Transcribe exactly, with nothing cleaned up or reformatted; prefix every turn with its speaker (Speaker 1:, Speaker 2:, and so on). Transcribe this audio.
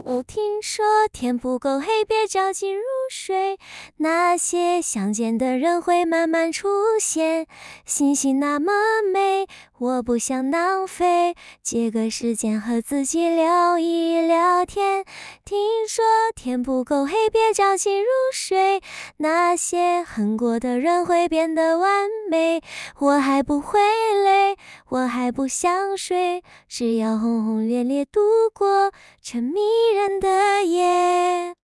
Speaker 1: 哦，听说天不够黑，别着急入睡。那些想见的人会慢慢出现。星星那么美，我不想浪费，借个时间和自己聊一聊天。听说天不够黑，别着急入睡。那些恨过的人会变得完美，我还不会累，我还不想睡，只要轰轰烈烈度过这迷人的夜。